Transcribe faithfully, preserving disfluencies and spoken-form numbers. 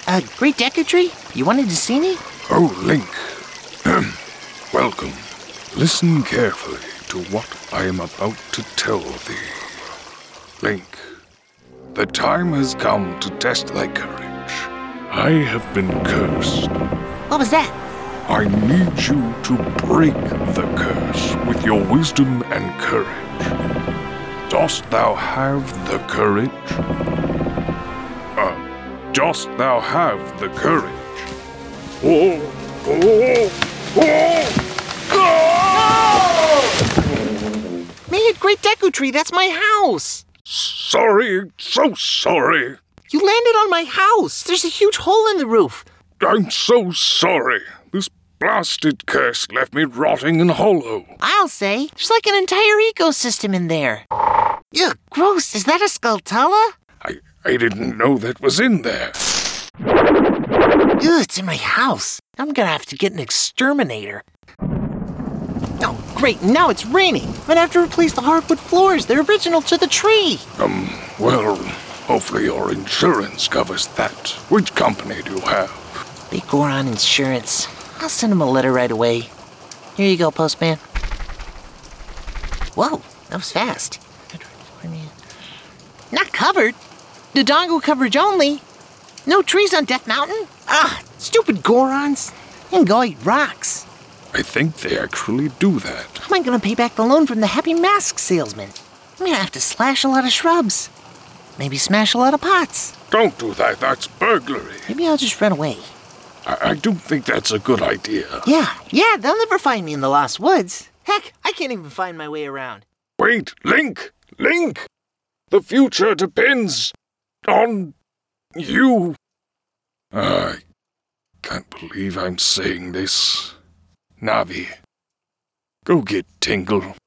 Uh, Great Deku Tree? You wanted to see me? Oh, Link. Welcome. Listen carefully to what I am about to tell thee. Link, the time has come to test thy courage. I have been cursed. What was that? I need you to break the curse with your wisdom and courage. Dost thou have the courage? Uh, dost thou have the courage? Oh, oh, oh! Me at Great Deku Tree, that's my house! Sorry, so sorry. You landed on my house! There's a huge hole in the roof! I'm so sorry. This blasted curse left me rotting and hollow. I'll say, there's like an entire ecosystem in there. Ugh, gross, is that a Skulltula? I, I didn't know that was in there. Ugh, it's in my house. I'm gonna have to get an exterminator. Oh, great, now it's raining. I'm gonna have to replace the hardwood floors. They're original to the tree. Um, well, hopefully your insurance covers that. Which company do you have? Big Goron Insurance. I'll send him a letter right away. Here you go, postman. Whoa, that was fast. Not covered. Dodongo coverage only. No trees on Death Mountain. Ah, stupid Gorons. They can go eat rocks. I think they actually do that. How am I gonna pay back the loan from the Happy Mask salesman? I'm gonna have to slash a lot of shrubs. Maybe smash a lot of pots. Don't do that, that's burglary. Maybe I'll just run away. I, I do think that's a good idea. Yeah, yeah, they'll never find me in the Lost Woods. Heck, I can't even find my way around. Wait, Link! Link! The future depends on you. I can't believe I'm saying this. Navi, go get Tingle.